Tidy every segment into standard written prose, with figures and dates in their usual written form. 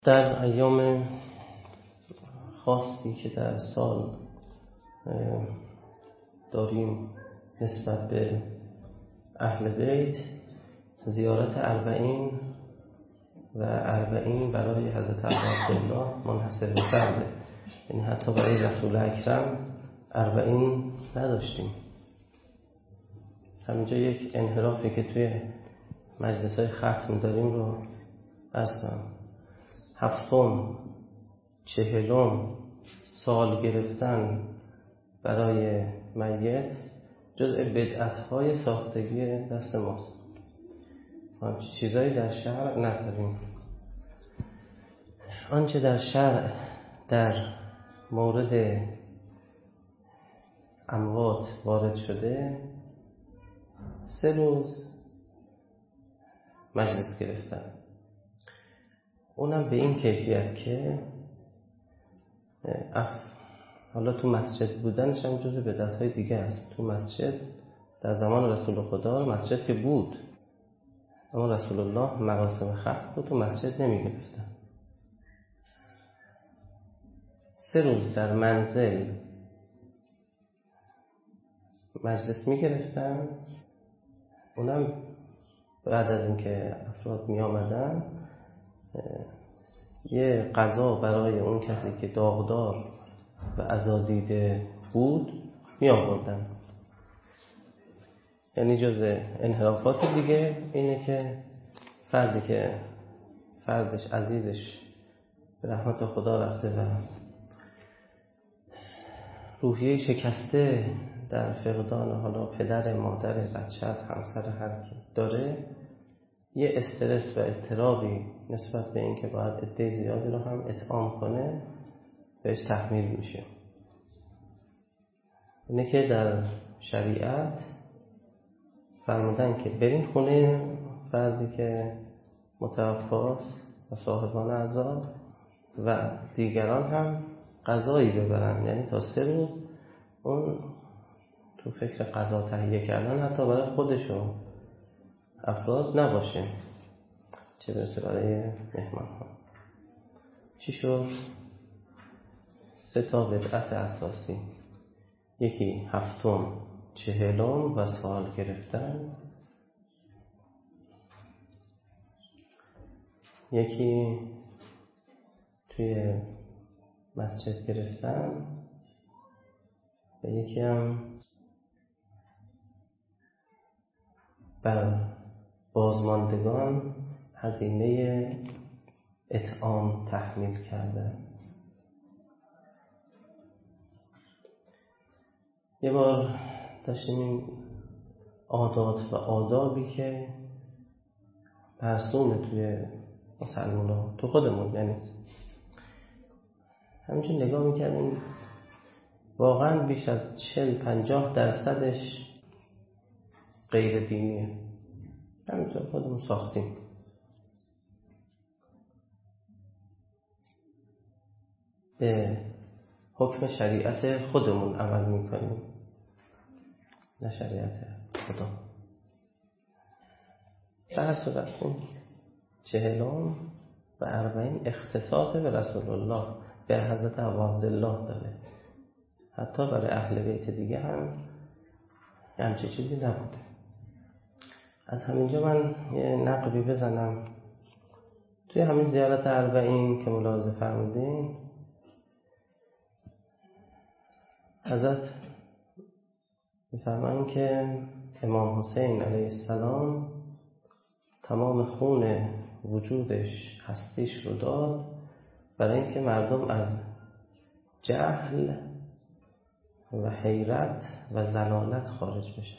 در ایام خاصی که در سال داریم نسبت به اهل بیت، زیارت اربعین و اربعین برای حضرت عبدالله منحصر به فرده، یعنی حتی برای رسول اکرم اربعین نداشتیم. همینجا یک انحرافی که توی مجلس‌های ختم داریم رو عرض کنم. 7م 40م سال گرفتن برای میت جزء بدعت‌های ساختگی دست ماست. چیزایی در شرع نداریم. آنچه در شرع در مورد اموات وارد شده 3 روز مجلس گرفتن، اونم به این کیفیت که حالا تو مسجد بودنش هم جز بدعت‌های دیگه است. تو مسجد در زمان رسول خدا مسجد که بود، اما رسول الله مراسم ختم رو تو مسجد نمی گرفتن. 3 روز در منزل مجلس می گرفتن، اونم بعد از اینکه افراد می آمدن یه غذا برای اون کسی که داغدار و عزادیده بود می آوردن. یعنی جز انحرافات دیگه اینه که فردی که فردش عزیزش به رحمت خدا رفته و روحیه شکسته در فقدان حالا پدر، مادر، بچه از همسر هر کی داره، یه استرس و اضطرابی نسبت به این که باید عده زیادی رو هم اطعام کنه بهش تحمیل میشه. اینه که در شریعت فرمودن که برین خونه فردی که متوفاست و صاحبان عزا و دیگران هم غذایی ببرن، یعنی تا 3 روز اون تو فکر غذا تهیه کردن حتی برای خودش و افراد نباشه، چه برسه برای مهمان ها. چی شد؟ 3 تا بدعت اساسی. یکی 7م 40م و سال گرفتن، یکی توی مسجد گرفتن و یکی هم بر بازماندگان هزینه اطعام تحمیل کرده. یه بار داشتیم این عادات و آدابی که مرسومه توی مسلمان‌ها، تو خودمون، یعنی همینجور نگاه میکردیم واقعا بیش از 40-50% غیر دینیه. همینطور خودمون ساختیم. به حکم شریعت خودمون عمل میکنیم، نه شریعت خدا. در هر صورت 40م و 40 اختصاص به رسول الله، به حضرت عبدالله داره. حتی برای اهل بیت دیگه هم همچه چیزی نبوده. از همینجا من یه نقبی بزنم. توی همین زیارت اربعین که ملاحظه فرمودین، حضرت می‌فرمایند که امام حسین علیه السلام تمام خون وجودش، هستیش رو داد برای اینکه مردم از جهل و حیرت و ضلالت خارج بشن.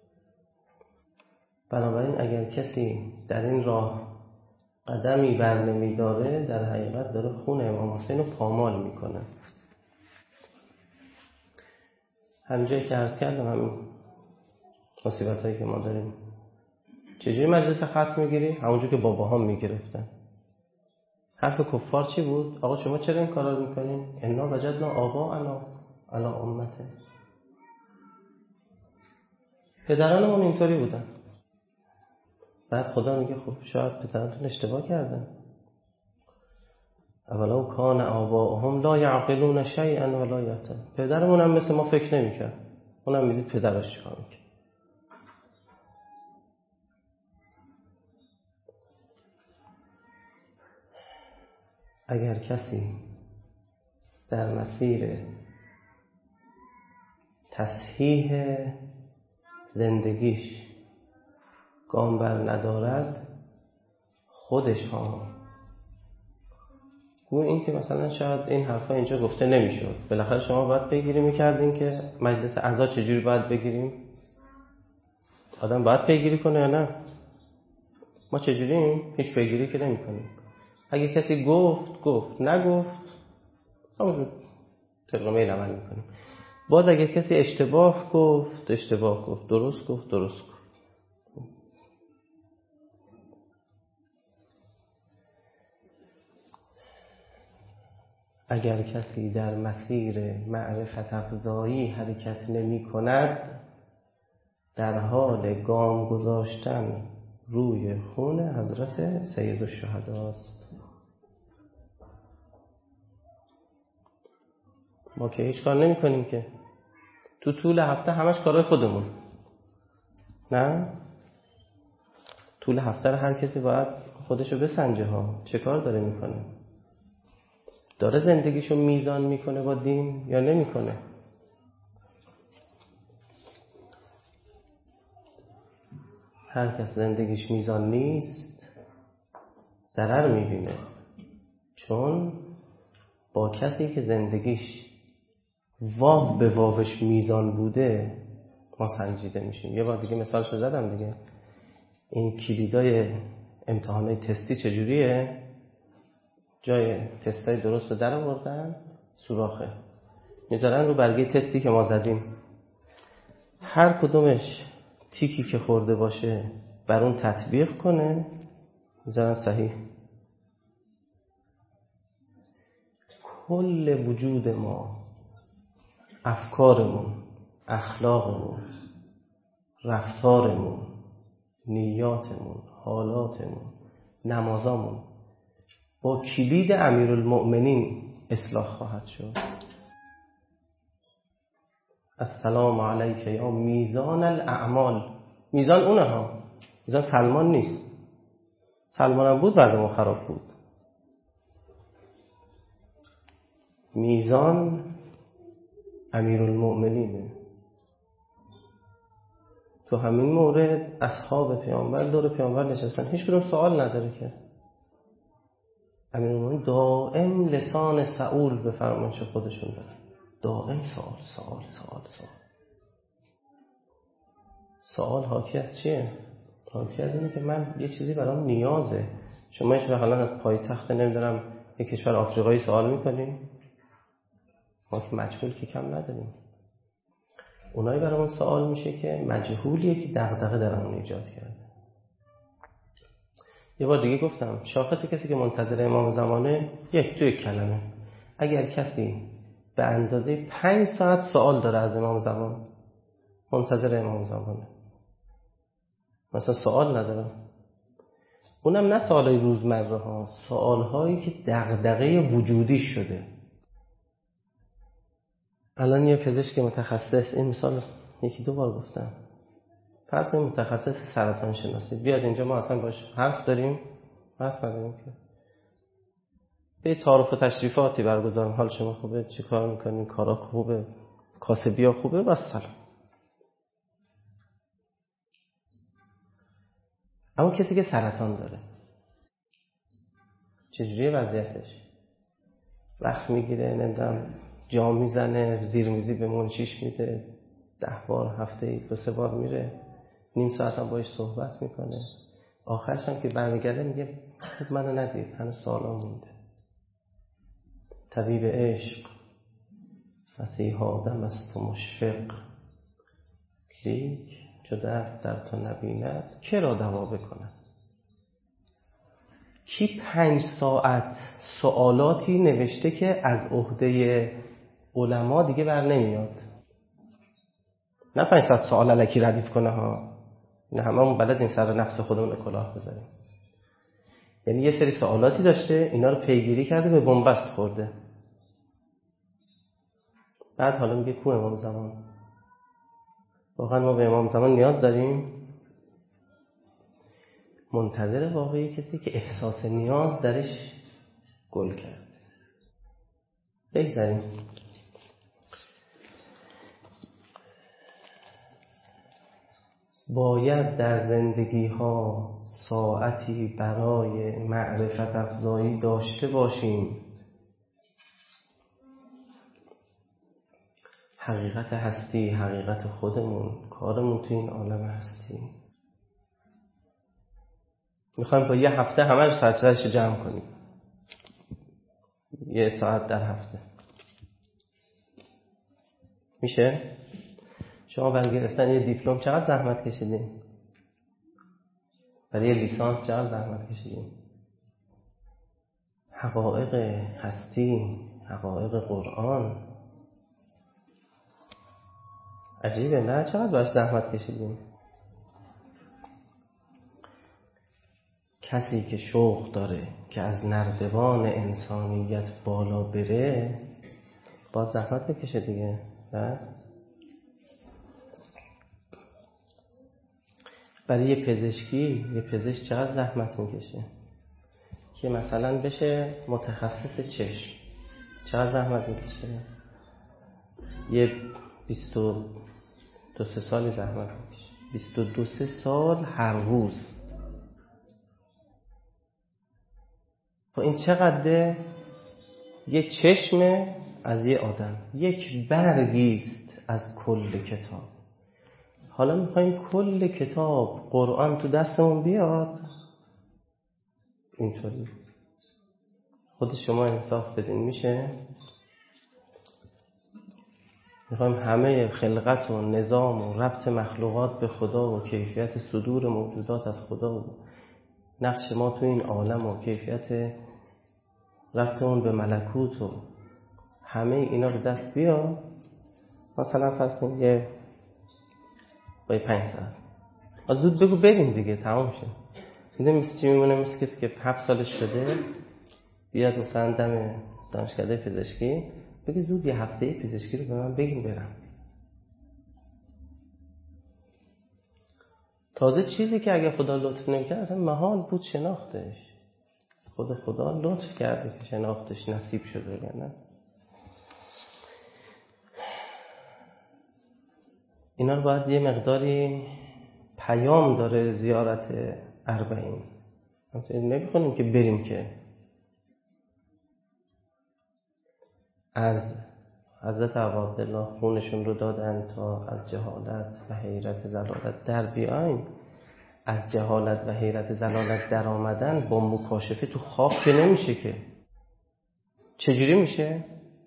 بنابراین اگر کسی در این راه قدمی بر نمی‌داره، در حقیقت داره خون امام حسین رو پامال میکنه. همینجایی که عرض کردم، همین مصیبت هایی که ما داریم، چجوری مجلس ختم میگیری؟ همونجور که باباها میگرفتن. حرف کفار چی بود؟ آقا شما چرا این کارا رو میکنین؟ انا وجدنا آباءنا علی امته. پدرانمون اینطوری بودن. بعد خدا میگه خب شاید پدرانتون اشتباه کردن، اولو کان آباؤهم لا یعقلون شیئا ولا یهتدون. پدرمون هم مثل ما فکر نمی‌کرد، اونم میدید پدرش چیکار می‌کرد. اگر کسی در مسیر تصحیح زندگیش گام بر ندارد، خودش ها گویا این که مثلا شاید این حرفا اینجا گفته نمیشد، بالاخره شما باید پیگیری میکردین که مجلس اعضا چجوری باید بگیریم، آدم باید پیگیری کنه یا نه. ما چجوریم؟ هیچ پیگیری که نمی کنیم. اگه کسی گفت نگفت همونجور طبق میل عمل میکنیم. باز اگه کسی اشتباه گفت درست گفت. اگر کسی در مسیر معرفت افزایی حرکت نمی کند، در حال گام گذاشتن روی خون حضرت سید الشهداست. ما که هیچ کار نمی کنیم که تو طول هفته همش کارهای خودمون، نه؟ طول هفته رو هر کسی باید خودشو بسنجه ها، چه کار داره میکنه، داره زندگیشو میزان میکنه با دین یا نمیکنه. هر کس زندگیش میزان نیست ضرر میبینه، چون با کسی که زندگیش واو به واوش میزان بوده ما سنجیده میشیم. یه بار دیگه مثالشو زدم دیگه، این کلیدای امتحانات تستی چجوریه؟ جای تستای درست رو در آوردن، سوراخه میذارن رو برگه تستی که ما زدیم، هر کدومش تیکی که خورده باشه بر اون تطبیق کنه، میذارن صحیح. کل وجود ما، افکارمون، اخلاقمون، رفتارمون، نیاتمون، حالاتمون، نمازامون با کلید امیرالمؤمنین اصلاح خواهد شد. السلام علیک یا میزان الاعمال. میزان اونه ها، میزان سلمان نیست. سلمان هم بود بعد ما خراب بود. میزان امیرالمؤمنینه. تو همین مورد اصحاب پیامبر دور پیامبر نشستن، هیچ کدوم سوال نداره که امیرالمؤمنین دائم لسان سؤال به فرمایش خودشون داره، دائم سوال حاکی از چیه؟ حاکی از اینه که من یه چیزی برام نیازه. شما هیچ وقت الان از پایتخت نمیدونم یک کشور آفریقایی سوال میکنیم؟ ما که مجهول که کم نداریم. اونایی برامون سوال میشه که مجهولیه که دغدغه درمون ایجاد کرده. یه بار دیگه گفتم شاخص کسی که منتظر امام زمانه یک کلمه. اگر کسی به اندازه 5 ساعت سوال داره از امام زمان، منتظر امام زمانه. مثلا سوال نداره، اونم نه سوالای روزمره ها، سوالهایی که دغدغه وجودی شده. الان یه پزشک متخصص، این مثال 1-2 بار گفتم، فرض کنید متخصص سرطان شناسی بیاد اینجا، ما اصلا باش حرف نداریم که به تعارف و تشریفاتی برگزارم، حال شما خوبه، چی کار میکنین، کارا خوبه، کاسبیا خوبه، و سلام. اما کسی که سرطان داره چجوریه وضعیتش؟ وقت میگیره، نمیدونم جا میزنه، زیرمیزی به منشیش میده، 10 بار هفته 2-3 بار میره، نیم ساعت هم باش صحبت میکنه، آخرش هم که برمیگرده میگه خب منو ندید، هنوز سالا مونده. طبیب عشق مسیح آدم است و مشفق، لیک چو درد در تو نبیند که را دوا بکند. کی 5 ساعت سوالاتی نوشته که از عهده علما دیگه بر نمیاد؟ نه 5 ساعت سوال الکی ردیف کنه ها، نه هممون بلدیم سر نفس خودمون کلاه بذاریم. یعنی یه سری سوالاتی داشته، اینا رو پیگیری کرده، به بنبست خورده. بعد حالا میگه کو امام زمان؟ واقعا ما به امام زمان نیاز داریم؟ منتظر واقعی کسی که احساس نیاز درش گل کرد. بگذاریم. باید در زندگی ها ساعتی برای معرفت افزایی داشته باشیم. حقیقت هستی، حقیقت خودمون، کارمون تو این عالم هستی. میخوایم با یه هفته همه رو سرچشمش جمع کنیم. یه ساعت در هفته میشه؟ شما برای گرفتن یه دیپلم چقدر زحمت کشیدین؟ برای یه لیسانس چقدر زحمت کشیدین؟ حقایق هستی، حقایق قرآن، عجیبه نه؟ چقدر باش زحمت کشیدین؟ کسی که شوق داره که از نردبان انسانیت بالا بره باید زحمت بکشه دیگه، نه؟ برای یه پزشکی، یه پزشک چقدر زحمت میکشه که مثلا بشه متخصص چشم؟ چقدر زحمت میکشه؟ یه 22 سال زحمت میکشه، 22 سال هر روز. خب این چقدره؟ یه چشم از یه آدم، یک برگیست از کل کتاب. حالا میخواییم کل کتاب قرآن تو دستمون بیاد؟ اینطوری خود شما انصاف بدین میشه؟ میخوایم همه خلقت و نظام و ربط مخلوقات به خدا و کیفیت صدور موجودات از خدا و نقش ما تو این عالم و کیفیت ربط اون به ملکوت و همه اینا رو دست بیا؟ مثلا فرض کن یه با 5 ساعت زود بگو بریم دیگه، تمام شد. میده مثل چی میمونه؟ مثل کسی که 7 سالش شده بیاد مثلا دم دانشکده پزشکی بگه زود یه هفته پزشکی رو به من بگیم برم. تازه چیزی که اگه خدا لطف نمی‌کرد اصلا محال بود شناختش. خدا لطف کرده که شناختش نصیب شده، نه؟ اینا رو باید یه مقداری پیام داره زیارت اربعین. نمی‌خونیم که بریم که. از حضرت عبدالله خونشون رو دادن تا از جهالت و حیرت ضلالت در بیایم. از جهالت و حیرت ضلالت در آمدن با مکاشفه تو خواب که نمیشه که. چجوری میشه؟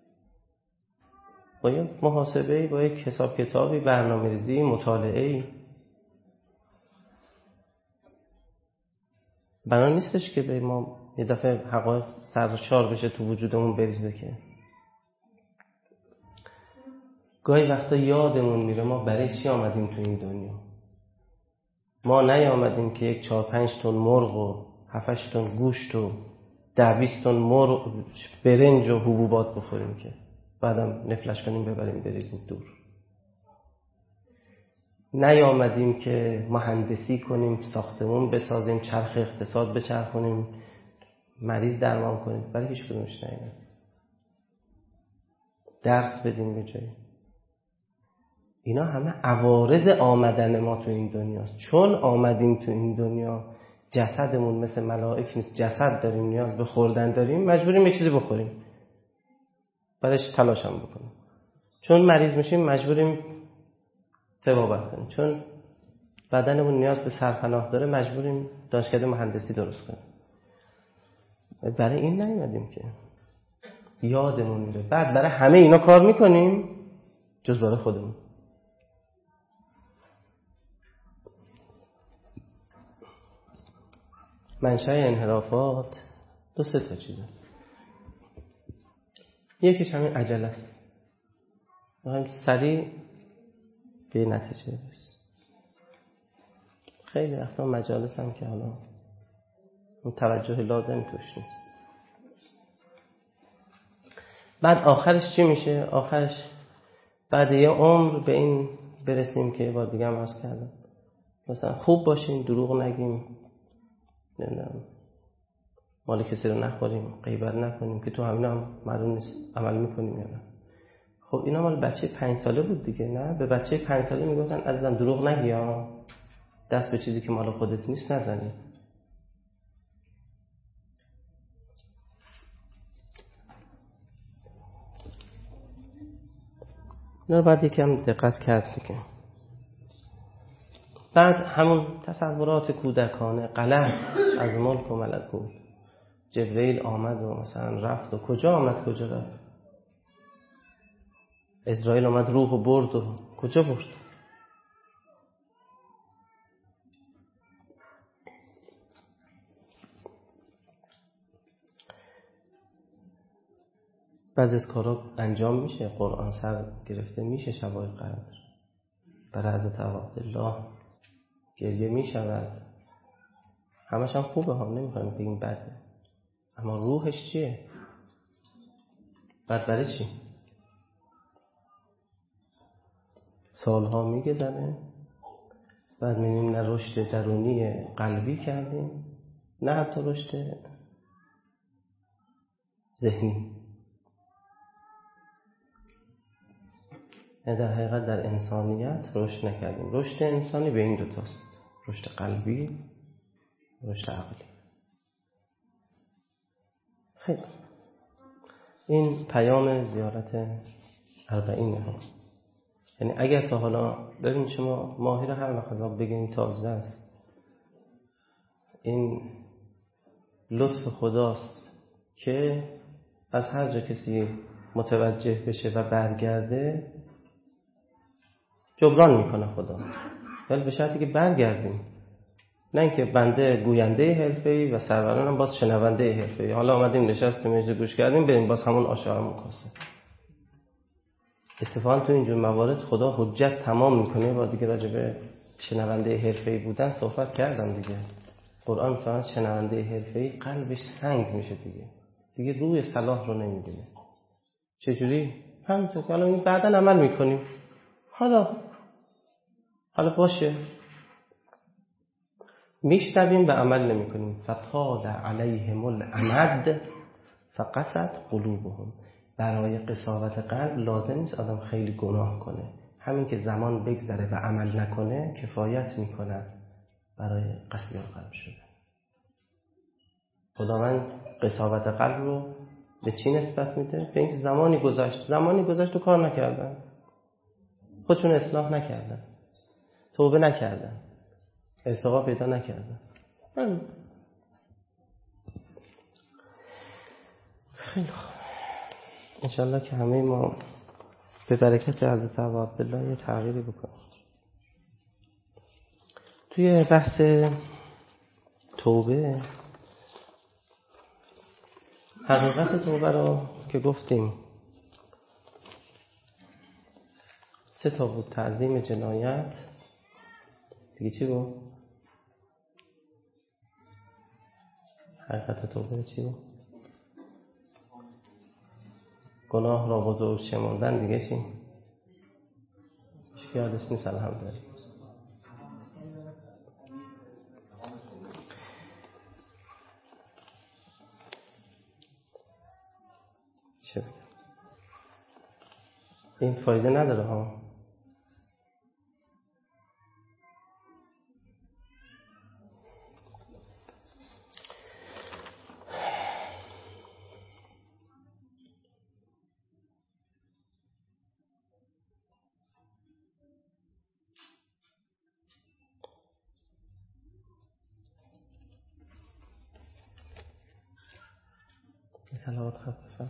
با یک محاسبه، با یک حساب کتابی، برنامه‌ریزی، مطالعه‌ای. بنا نیستش که به ما یه دفعه حقایق سرشار بشه تو وجودمون بریزه که. گاهی وقتا یادمون میره ما برای چی آمدیم تو این دنیا. ما نیامدیم که یک 4-5 تن مرغ و 7-8 تن گوشت و 10-20 تن مرغ برنج و حبوبات بخوریم که بعدم نفلش کنیم ببریم بریزیم دور. نیامدیم که مهندسی کنیم، ساختمون بسازیم، چرخ اقتصاد بچرخونیم، مریض درمان کنیم. برای هیچ کدومش نیامدیم. درس بدیم به جایی. اینا همه عوارض آمدن ما تو این دنیاست. چون آمدیم تو این دنیا جسدمون مثل ملائک نیست، جسد داریم، نیاز به خوردن داریم، مجبوریم یه چیزی بخوریم، بعدش تلاش هم بکنیم. چون مریض میشیم مجبوریم طبابت کنیم. چون بدنمون نیاز به سرپناه داره مجبوریم دانشکده مهندسی درست کنیم. برای این نیومدیم که. یادمون میره. بعد برای همه اینا کار میکنیم جز برای خودمون. منشأ انحرافات 2-3 تا چیزه. یکیش همین عجله است. میخوایم سریع به نتیجه برسیم. خیلی وقتا مجالس هم که حالا اون توجه لازم توش نیست. بعد آخرش چی میشه؟ آخرش بعد یه عمر به این برسیم که بار دیگه هم عرض کردم مثلا خوب باشیم، دروغ نگیم، نمیدونم مال کسی رو نخوریم، غیبت نکنیم، که تو همینا هم معلوم نیست عمل میکنیم یا نه. خب اینا مال بچه 5 ساله بود دیگه، نه؟ به بچه 5 ساله میگفتن عزیزم دروغ نگی ها، دست به چیزی که مال خودت نیست نزنی. اینا رو باید یکم دقت کرد دیگه. بعد همون تصورات کودکانه غلط از ملک و ملکوت، جبرئیل آمد و مثلا رفت و کجا آمد کجا رفت، اسرائیل آمد روح و برد و کجا برد. بعضی از کارا انجام میشه، قرآن سر گرفته میشه، شبای قدر برای حضرت عبدالله گریه میشود، همش هم خوبه ها، نمیخوایم بگیم بده، اما روحش چیه؟ بعد برای چی؟ سالها میگذره، بعد میبینیم نه رشد درونی قلبی کردیم، نه حتی رشد ذهنی. در حقیقت در انسانیت رشد نکردیم. رشد انسانی به این دوتاست، رشد قلبی، رشد عقلی. خیلی این پیام زیارت 40 ها. یعنی اگر تا حالا ببین شما ماهی رو هر وقت از آب بگیرین تازه است، این لطف خداست که از هر جا کسی متوجه بشه و برگرده جبران میکنه خدا، ولی به شرطی که برگردیم، نه اینکه بنده گوینده حرفه‌ای و سرورانم باز شنونده حرفه‌ای. حالا آمدیم نشستیم اینجا گوش کردیم، بریم باز همون آشارمون کاسه. اتفاقا تو اینجور موارد خدا حجت تمام میکنه. با دیگه راجع به شنونده حرفه‌ای بودن صحبت کردم دیگه. قرآن فرمود شنونده حرفه‌ای قلبش سنگ میشه دیگه روی صلاح رو نمیبینه. چجوری؟ همینطور که حالا این بعداً عمل میکنیم، حالا باشه، میشنویم و عمل نمیکنیم. فطال علیهم الامد فقست قلوبهم. برای قساوت قلب لازم نیست آدم خیلی گناه کنه، همین که زمان بگذره و عمل نکنه کفایت میکنه برای قسوت قلب شدن. خداوند قساوت قلب رو به چی نسبت میده؟ به اینکه زمانی گذشت و کار نکردن، خودشون اصلاح نکردن، توبه نکردن، ارتقا پیدا نکردن. خیلی خوب، انشالله که همه ما به برکت حضرت عبدالله یه تغییری بکنیم. توی بحث توبه، حقیقت توبه رو که گفتیم 3 تا بود: تعظیم جنایت، دیگه چی بود؟ حقیقت توبه چی بود؟ گناه را بزرگ شمردن، دیگه چی؟ چی یادش نیست الحمدلله. چه این فایده نداره ها. صلوات خفیفه.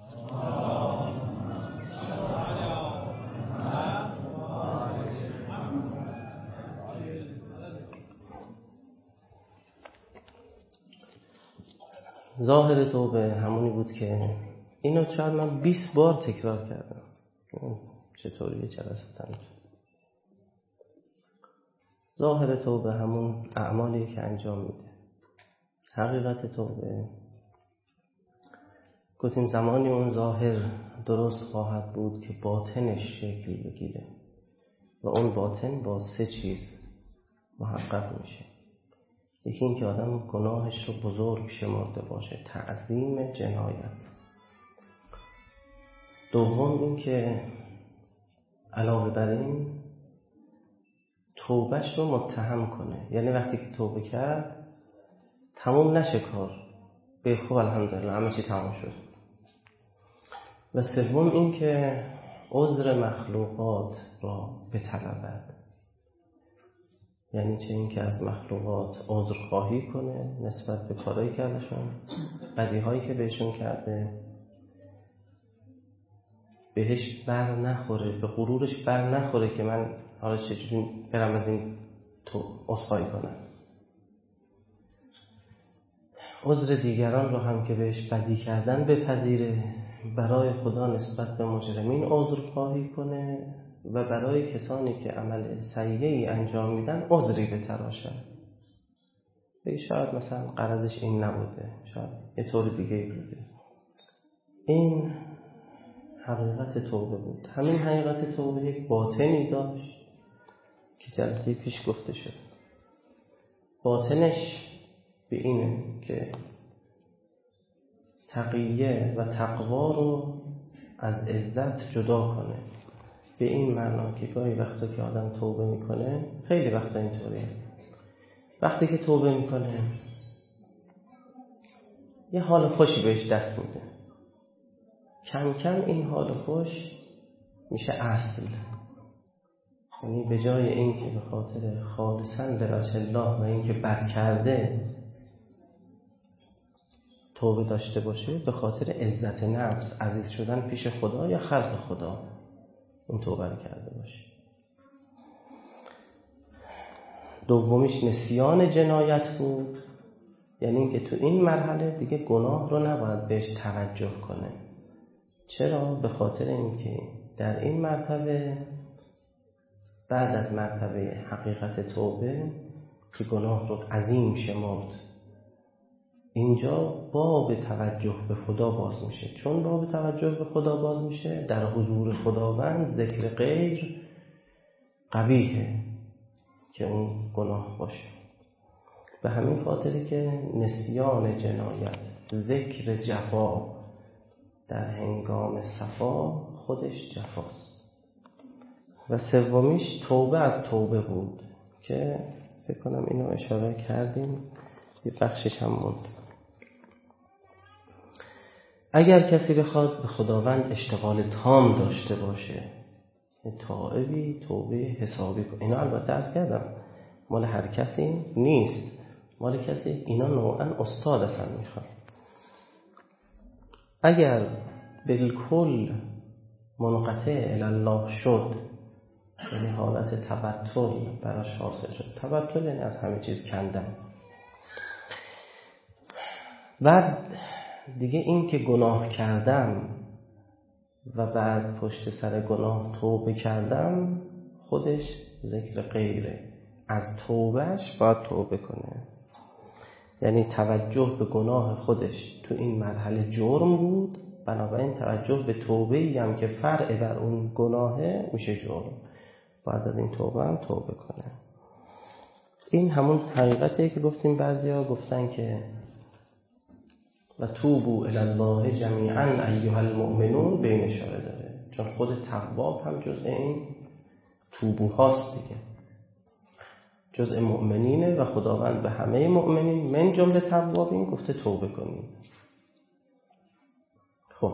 ظاهر توبه همونی بود که اینو شاید من 20 بار تکرار کردم. چطوری جلسه تنید؟ ظاهر توبه همون اعمالی که انجام میده، حقیقت توبه گفتیم زمانی اون ظاهر درست خواهد بود که باطنش شکل بگیره و اون باطن با 3 چیز محقق میشه. یکی این که آدم گناهش رو بزرگ شمرده باشه، تعظیم جنایت. دوم این که علاوه بر این توبهش رو متهم کنه، یعنی وقتی که توبه کرد تموم نشه کار، به خوب الحمدلله همه چی تموم شد. و سوم این که عذر مخلوقات را بطلبد، یعنی چه این که از مخلوقات عذر خواهی کنه نسبت به کارهایی که ازشون، بدیهایی که بهشون کرده، بهش بر نخوره، به غرورش بر نخوره که من حالا چجوری برم از این تو عذرخواهی کنم. عذر دیگران رو هم که بهش بدی کردن بپذیره، برای خدا نسبت به مجرمین عذر خواهی کنه و برای کسانی که عمل سیئی انجام میدن عذری بتراشن. بگی شاید مثلا غرضش این نبوده، شاید یه طور دیگه بوده. این حقیقت توبه بود. همین حقیقت توبه یک باطنی داشت که جلسه پیش گفته شد. باطنش به اینه که تقیه و تقوا رو از عزت جدا کنه. به این معنا که گاهی وقتا که آدم توبه میکنه، خیلی وقتا اینطوریه، وقتی که توبه میکنه یه حال خوشی بهش دست میده، کم کم این حال خوش میشه اصل. یعنی به جای این که به خاطر خالصاً لوجه الله و این که بد کرده توبه داشته باشه، به خاطر عزت نفس، عزیز شدن پیش خدا یا خلق خدا این توبه رو کرده باشه. دومیش نسیان جنایت بود، یعنی این که تو این مرحله دیگه گناه رو نباید بهش توجه کنه. چرا؟ به خاطر اینکه در این مرتبه، بعد از مرتبه حقیقت توبه که گناه رو عظیم شمرد، اینجا باب توجه به خدا باز میشه. چون باب توجه به خدا باز میشه، در حضور خداوند ذکر غیر قبیحه که اون گناه باشه. به همین خاطری که نسیان جنایت، ذکر جفا در هنگام صفا خودش جفاست. و سومیش توبه از توبه بود که فکر کنم اینو اشاره کردیم، یه بخشش هم موند. اگر کسی بخواد به خداوند اشتغال تام داشته باشه، تائبی توبه حسابی کنه. اینا البته عرض کردم مال هر کسی نیست، مال کسی اینا نوعا استاد اصلا میخواد. اگر بالکل منقطع الله شد، یعنی حالت تبتل براش حاصل شد. تبتل یعنی از همه چیز کندن. و دیگه این که گناه کردم و بعد پشت سر گناه توبه کردم، خودش ذکر غیره. از توبهش باید توبه کنه. یعنی توجه به گناه خودش تو این مرحله جرم بود، بنابراین توجه به توبه‌ای هم که فرع بر اون گناهه میشه جرم. بعد از این توبه هم توبه کنه. این همون حقیقتیه که گفتیم بعضیا گفتن که و توبوا الی الله جمیعا ایها المؤمنون، بین اشاره داره، چون خود تواب هم جزء این توبوهاست دیگه، جزء مؤمنینه و خداوند به همه مؤمنین من جمله توابین گفته توبه کنیم. خب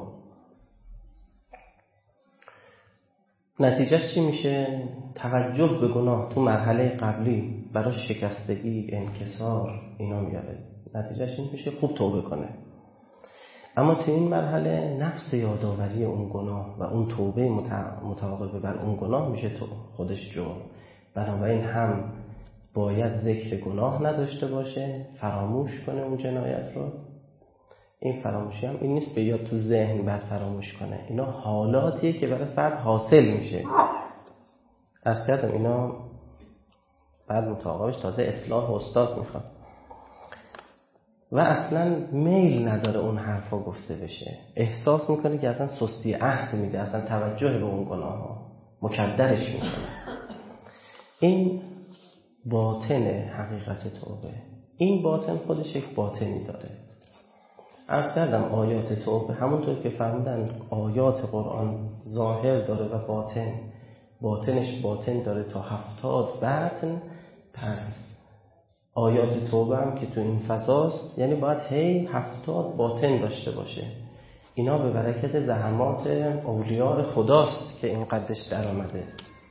نتیجهش چی میشه؟ توجه به گناه تو مرحله قبلی برای شکستگی، انکسار اینا میاره. نتیجهش این میشه خوب توبه کنه. اما تو این مرحله نفس یادآوری اون گناه و اون توبه متعاقبه بر اون گناه میشه تو خودش جرم. بنابراین هم باید ذکر گناه نداشته باشه، فراموش کنه اون جنایت رو. این فراموشی هم این نیست به یاد تو ذهن بعد فراموش کنه، اینا حالاتیه که برای فرد حاصل میشه. عرض کردم اینا بعد متعاقبش تازه اصلاح استاد میخواد. و اصلا میل نداره اون حرفا گفته بشه، احساس میکنه که اصلا سستی عهد میده، اصلا توجه به اون گناه ها مکدرش میکنه. این باطن حقیقت توبه. این باطن خودش یک باطنی داره. عرض کردم آیات توبه همونطور که فرمودن آیات قرآن ظاهر داره و باطنش باطن داره تا 70 بطن. پس آیات توبه هم که تو این فضاست، یعنی باید هی 70 باطن داشته باشه. اینا به برکت زحمات اولیاء خداست که این قدش در آمده،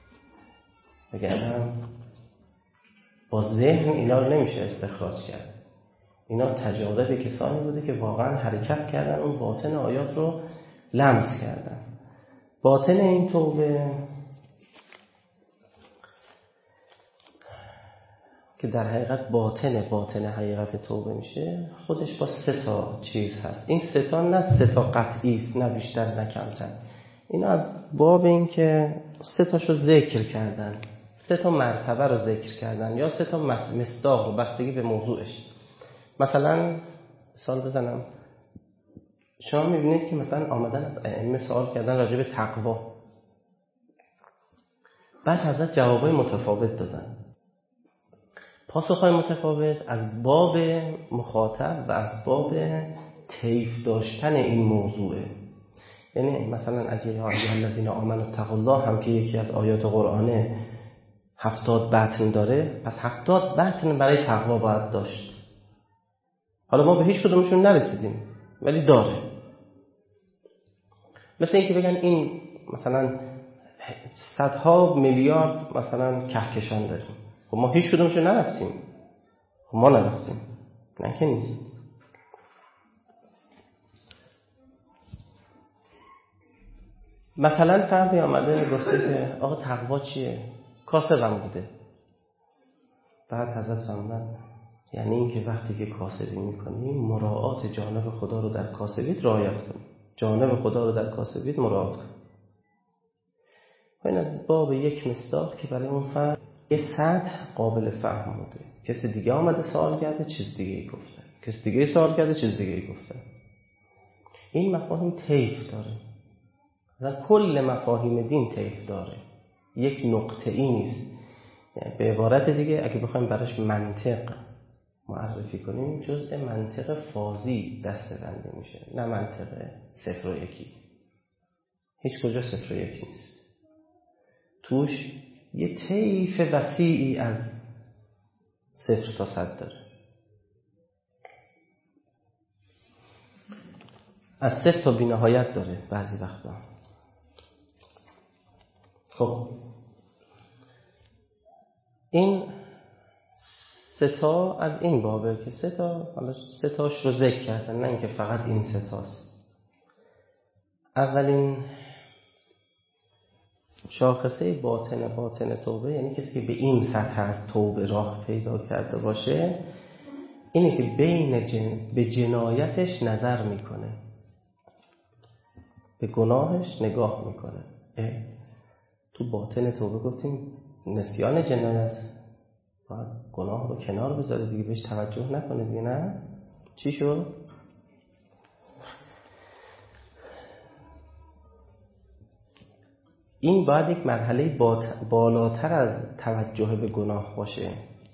وگرنه با ذهن اینا رو نمیشه استخراج کرد. اینا تجارب کسانی بوده که واقعا حرکت کردن، اون باطن آیات رو لمس کردن. باطن این توبه که در حقیقت باطن حقیقت توبه میشه، خودش با 3 تا چیز هست. این 3 تا نه 3 تا قطعی است، نه بیشتر نه کمتر. اینا از باب این که 3 تاشو ذکر کردن، 3 تا مرتبه رو ذکر کردن یا 3 تا مصداق رو بستگی به موضوعش. مثلا مثال بزنم، شما میبینید که مثلا آمدن از ائمه سوال کردن راجع به تقوا، بعد حضرت جوابای متفاوت دادن، پاسخهای متفاوت از باب مخاطب و از باب طیف داشتن این موضوعه. یعنی مثلا اگه یا الذین آمنوا اتقوا الله هم که یکی از آیات قرآنه 70 بطن داره، پس 70 بطن برای تقوا باید داشت. حالا ما به هیچ کدومشون نرسیدیم ولی داره. مثل اینکه بگن این مثلا صدها میلیارد مثلا کهکشان داریم، خب ما هیچ کدومشون نرفتیم. خب ما نرفتیم، نه که نیست. مثلا فردی آمده گفته که آقا تقوا چیه؟ کاسبم بوده. بعد حضرت فرمودن یعنی این که وقتی که کاسبی میکنی مراعات جانب خدا رو در کاسبیت رعایت کنی، جانب خدا رو در کاسبیت مراعات کنی. و این از باب یک مصداق که برای اون فرد یه سطح قابل فهم بوده. کسی دیگه آمده سوال کرده چیز دیگه ای گفته، کسی دیگه سوال کرده چیز دیگه ای گفته. این مفاهیم طیف داره و کل مفاهیم دین طیف داره، یک نقطه ای نیست. یعنی به عبارت دیگه اگه بخوایم براش منطق معرفی کنیم، جزء منطق فاضی دسته‌بندی میشه، نه منطق 0 و 1. هیچ کجا 0 و 1 نیست، توش یه طیف وسیعی از 0 تا 100 داره. از 0 تا بی‌نهایت داره بعضی وقتا. خب این 3 تا از این بابه که 3 تا، حالا 3 تاش رو ذکر کردن، نه اینکه فقط این 3 تاست. اولین شاخصه باطن توبه، یعنی کسی که به این سطح از توبه راه پیدا کرده باشه، اینه که به جنایتش نظر میکنه، به گناهش نگاه میکنه. تو باطن توبه گفتیم نسیان جنایت، باید گناه رو کنار بذاره دیگه، بهش توجه نکنه دیگه. نه چی شد؟ این باید یک مرحله بالاتر از توجه به گناه باشه.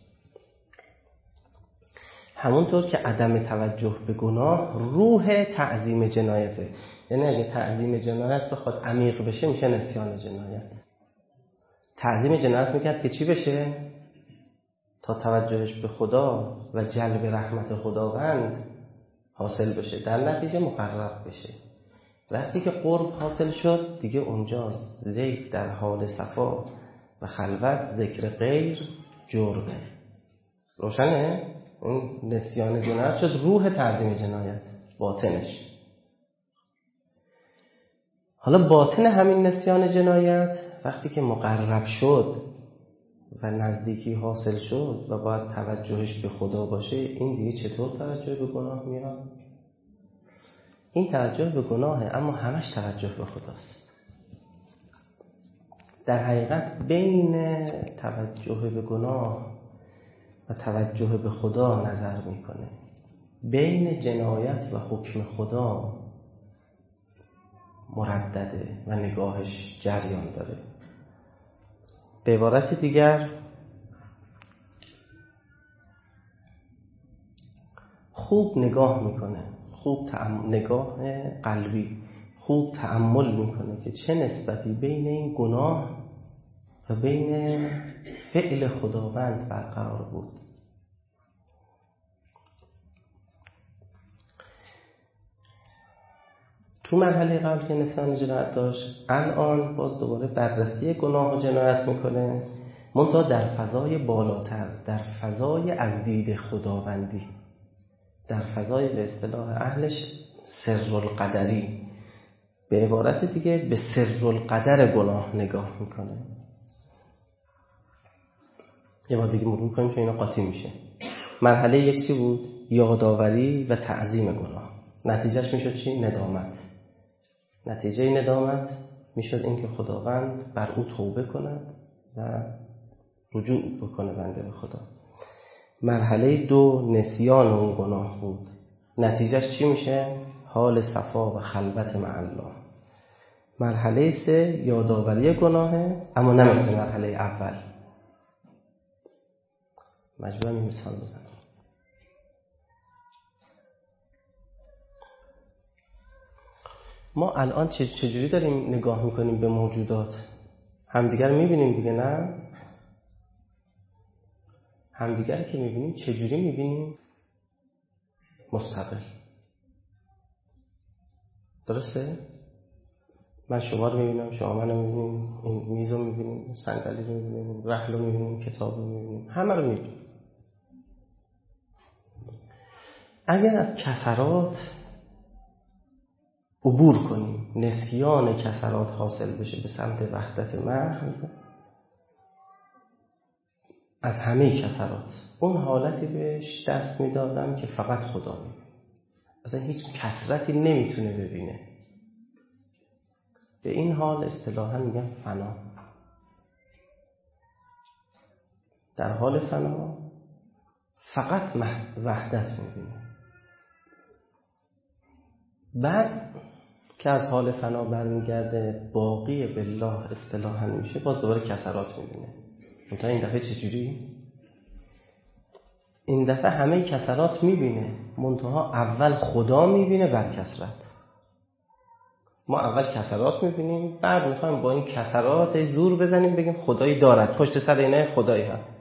همونطور که عدم توجه به گناه روح تعظیم جنایته. یعنی اگه تعظیم جنایت بخواد عمیق بشه میشه نسیان جنایت. تعظیم جنایت میکرد که چی بشه؟ تا توجهش به خدا و جلب رحمت خداوند حاصل بشه، در نتیجه مقرب بشه. وقتی که قرب حاصل شد دیگه اونجاست زید در حال صفا و خلوت ذکر غیر جرمه. روشنه؟ اون نسیان جنایت شد روح تعظیم جنایت، باطنش. حالا باطن همین نسیان جنایت وقتی که مقرب شد و نزدیکی حاصل شد و باید توجهش به خدا باشه، این دیگه چطور توجه به گناه میاد؟ این توجه به گناهه، اما همش توجه به خداست. در حقیقت بین توجه به گناه و توجه به خدا نظر میکنه. بین جنایت و حکم خدا مردده و نگاهش جریان داره. به عبارت دیگر خوب نگاه میکنه، خوب نگاه قلبی، خوب تأمل میکنه که چه نسبتی بین این گناه و بین فعل خداوند برقرار بود. تو مرحله قبل که نسیان جنایت داشت، الان باز دوباره بررسی گناه و جنایت میکنه، منتها در فضای بالاتر، در فضای از دید خداوندی، در فضای به اصطلاح اهلش سرالقدری. به عبارت دیگه به سرالقدر گناه نگاه میکنه. یه بار دیگه مرور کنیم که اینا قاطی میشه. مرحله یک چی بود؟ یادآوری و تعظیم گناه. نتیجهش میشد چی؟ ندامت. نتیجه ندامت میشد اینکه خداوند بر او توبه کند و رجوع بکنه بنده به خدا. مرحله دو نسیان اون گناه بود. نتیجهش چی میشه؟ حال صفا و خلوت مع الله. مرحله سه یادآوری گناهه، اما نه مثل مرحله اول. مجبورم این مثال بزنم. ما الان چجوری داریم نگاه میکنیم به موجودات؟ همدیگر میبینیم دیگه، نه؟ همدیگر که میبینیم چجوری میبینیم؟ مستقل. درسته؟ من شما رو میبینم، شما منو میبینیم، این میز رو میبینیم، صندلی رو میبینیم، رحل رو میبینیم، کتاب رو میبینیم، همه رو میبینیم. اگر از کثرات عبور کنیم، نسیان کثرات حاصل بشه به سمت وحدت محض، از همه کثرات اون حالتی بهش دست میدادم که فقط خدا میبینه، اصلا هیچ کثرتی نمیتونه ببینه. به این حال اصطلاحاً میگن فنا. در حال فنا فقط وحدت میبینه. بعد که از حال فنا برمیگرده باقی بالله اصطلاحاً میشه، باز دوباره کثرات میبینه. منتها این دفعه چجوری؟ این دفعه همه کثرات میبینه، منتها اول خدا میبینه بعد کثرت. ما اول کثرات میبینیم، بعد میخوایم با این کثرات زور بزنیم بگیم خدایی دارد، پشت سر اینه خدایی هست.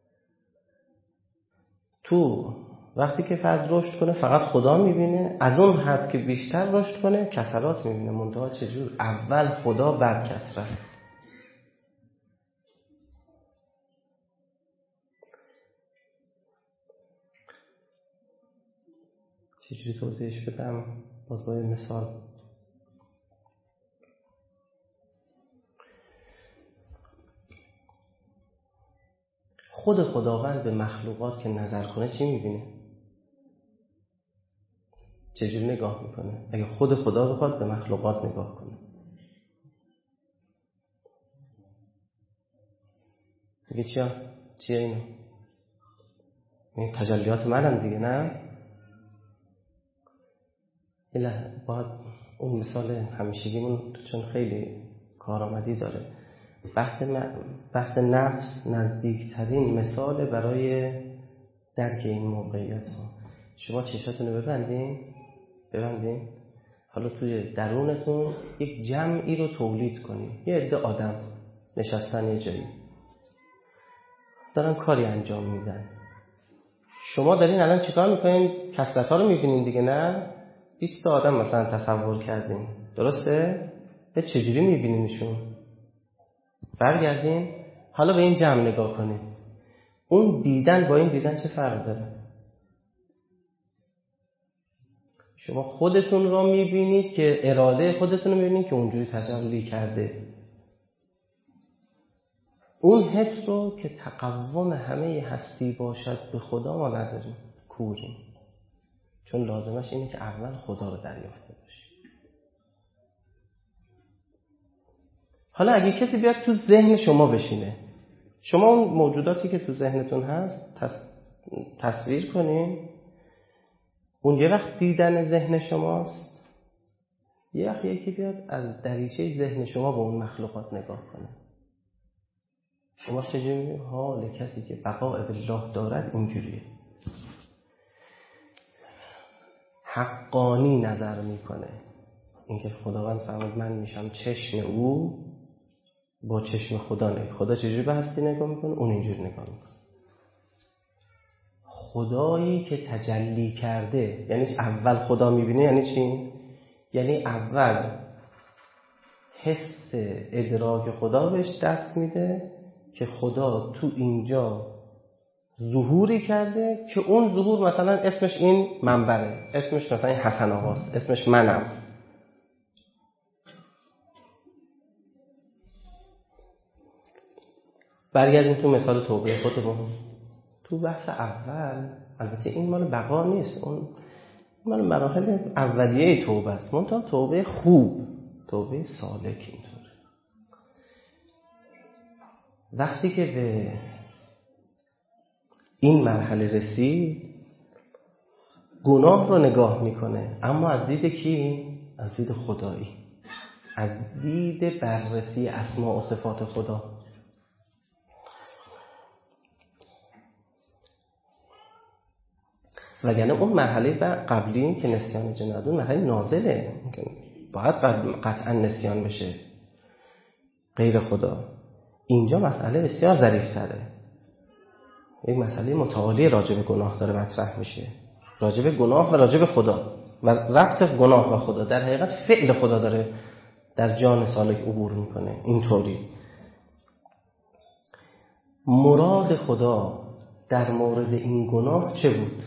تو وقتی که فرد رشد کنه فقط خدا میبینه، از اون حد که بیشتر رشد کنه کثرات میبینه، منتها چجور؟ اول خدا بعد کثرت. چجوری توضیحش بدم؟ باز با این مثال. خود خداوند به مخلوقات که نظر کنه چی میبینه؟ چجوری نگاه میکنه؟ اگه خود خدا بخواد به مخلوقات نگاه کنه میگه چیه اینو؟ این تجلیات منن دیگه، نه؟ باید اون مثال همیشگیمون چون خیلی کارآمدی داره. بحث نفس نزدیکترین مثال برای درک این موقعیت ها. شما چشاتون رو ببندین. حالا توی درونتون یک جمعی رو تولید کنید. یه عده آدم نشستن یه جایی دارن کاری انجام میدن. شما دارین الان چیکار میکنین؟ کثرت ها رو میبینین دیگه، نه؟ 20 آدم مثلا تصور کردین، درسته؟ به چجوری میبینینشون؟ برگردین حالا به این جمع نگاه کنید. اون دیدن با این دیدن چه فرق داره؟ شما خودتون رو میبینید که اراده خودتون رو میبینید که اونجوری تجلی کرده. اون حس رو که تقوم همه هستی باشد به خدا ما نداریم، کوریم. چون لازمش اینه که اول خدا رو دریافته باشیم. حالا اگه کسی بیاد تو ذهن شما بشینه، شما اون موجوداتی که تو ذهنتون هست تصویر کنین اون یه وقت دیدن ذهن شماست، یه وقت یکی بیاد از دریچه ذهن شما به اون مخلوقات نگاه کنه. شما چجوری می‌بینید؟ حال کسی که بقاء بالله دارد اینجوریه، حقانی نظر میکنه. اینکه خداوند فرمود من میشم چشم او، با چشم خدا نه. خدا چجوری به هستی نگاه میکنه؟ اون اینجوری نگاه میکنه. خدایی که تجلی کرده، یعنی اول خدا میبینه. یعنی چی؟ یعنی اول حس ادراک خدا بهش دست میده که خدا تو اینجا ظهوری کرده که اون ظهور مثلا اسمش این منبره، اسمش مثلا این حسن آقاست، اسمش منم. برگردیم تو مثال توبه خودمون. تو بحث اول، البته این مال بقا نیست، اون مال مراحل اولیه توبه است، منتها توبه خوب، توبه سالک اینطوره. وقتی که به این مرحله رسید، گناه رو نگاه میکنه، اما از دید کی؟ از دید خدایی، از دید بررسی اسماء و صفات خدا. وگرنه اون مرحله قبلی که نسیان جنادون مرحله نازله، باید قطعا نسیان بشه غیر خدا. اینجا مسئله بسیار ظریف‌تره، یک مسئله متعالی راجع به گناه داره مطرح میشه، راجع به گناه و راجع به خدا و ربط گناه و خدا. در حقیقت فعل خدا داره در جان سالک عبور میکنه. اینطوری مراد خدا در مورد این گناه چه بود؟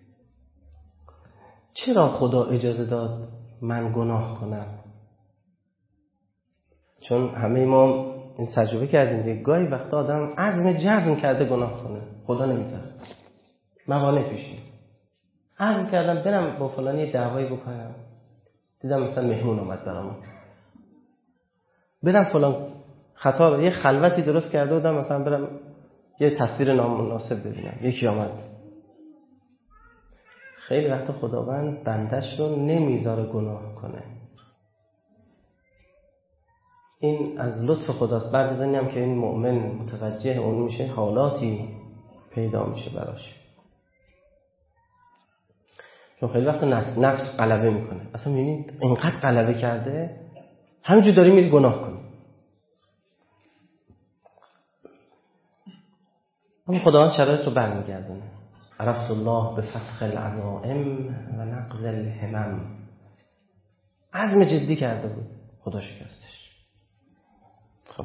چرا خدا اجازه داد من گناه کنم؟ چون همه ما این تجربه کردیم دیگه، گاهی وقتا آدم عزم جزم کرده گناه کنه، خدا نمیذاره، موانع پیش میاد. عزم کردم برم با فلانی دعوایی بکنم، دیدم مثلا مهمون اومد برام، برم فلان خطا، یه خلوتی درست کرده بودم، مثلا برم یه تصویر نامناسب ببینم، یکی آمد. خیلی وقت خداوند بندش رو نمیذاره گناه کنه. این از لطف خداست. بعد از اینم که این مؤمن متوجه اون میشه، حالاتی پیدا میشه براش. چون خیلی وقت نفس غلبه میکنه، اصلا میبینید اینقدر غلبه کرده همینجور داری میری گناه کنی. اما خداوند شرایط رو برمیگردونه. عرفت الله به فسخ العزائم و نقض الهمم. عزم جدی کرده بود، خدا شکستش. خب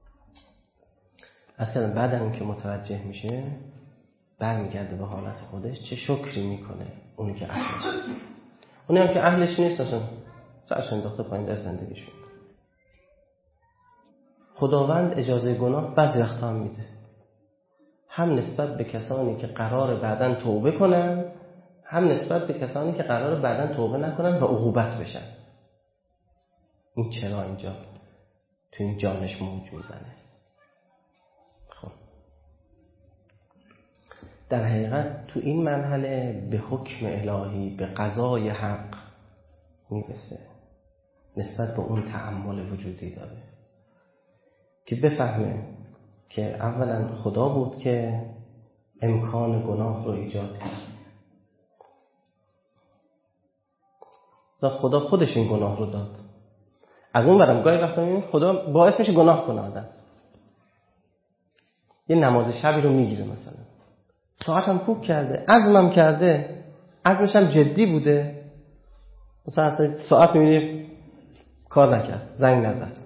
از کردم بعد از اون که متوجه میشه، برمیگرده به حالت خودش. چه شکری میکنه اونی که اهلش، اونی هم که اهلش نیست اصلا سرش انداخته پایین در زندگیشون. خداوند اجازه گناه بعضی وقتا هم میده، هم نسبت به کسانی که قرار بعداً توبه کنن، هم نسبت به کسانی که قرار بعداً توبه نکنن و عقوبت بشن. این چرا اینجا تو این جانش موج میزنه؟ خب در حقیقت تو این مرحله به حکم الهی، به قضای حق میرسه، نسبت به اون تأمل وجودی داره که بفهمه که اولا خدا بود که امکان گناه رو ایجاد کرد. خدا خودش این گناه رو داد. از اون برم گاهی وقتا میبینید خدا باعث میشه گناه کنه آدم. یه نماز شبی رو میگیره، مثلا ساعتم خوب کرده، عزمم کرده، عزمش هم جدی بوده، مثلا ساعت میبینید کار نکرد، زنگ نزد.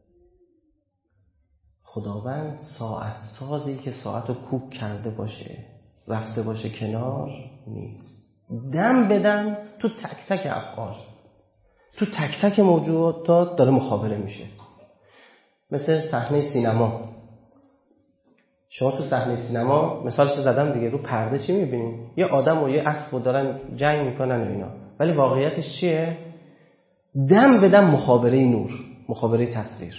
خداوند ساعت سازی که ساعت رو کوک کرده باشه، رفته باشه کنار نیست. دم بدم تو تک تک افعال، تو تک تک موجودات داره مخابره میشه. مثل صحنه سینما. شما تو صحنه سینما مثالش زدم دیگه، رو پرده چی میبینید؟ یه آدم و یه اسب دارن جنگ میکنن و اینا، ولی واقعیتش چیه؟ دم بدم مخابره نور، مخابره تصویر.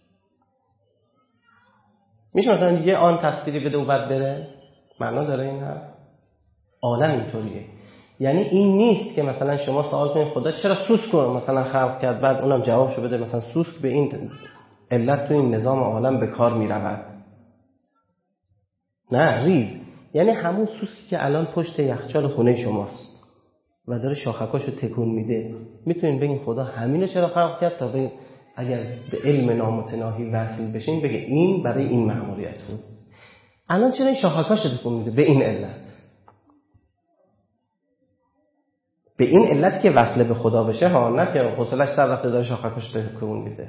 میشه مثلا یه آن تصویری بده و بعد بره؟ معنا داره این حرف؟ عالم اینطوریه. یعنی این نیست که مثلا شما سوال کنید خدا چرا سوسک مثلا خلق کرد، بعد اونم جوابشو بده مثلا سوسک به این علت تو این نظام عالم به کار می رود. نه، ریز یعنی همون سوسکی که الان پشت یخچال خونه شماست و داره شاخکاشو تکون میده، میتونین بگین خدا همینو چرا خلق کرد تا بگین اگر به علم نامتناهی وصل بشین بگه این برای این مأموریت بود. الان چرا این شاخکاشو تکون میده؟ به این علت، به این علت که وصله به خدا بشه ها، نه که حوصله‌اش سر رفته داره شاخکاش تکون میده.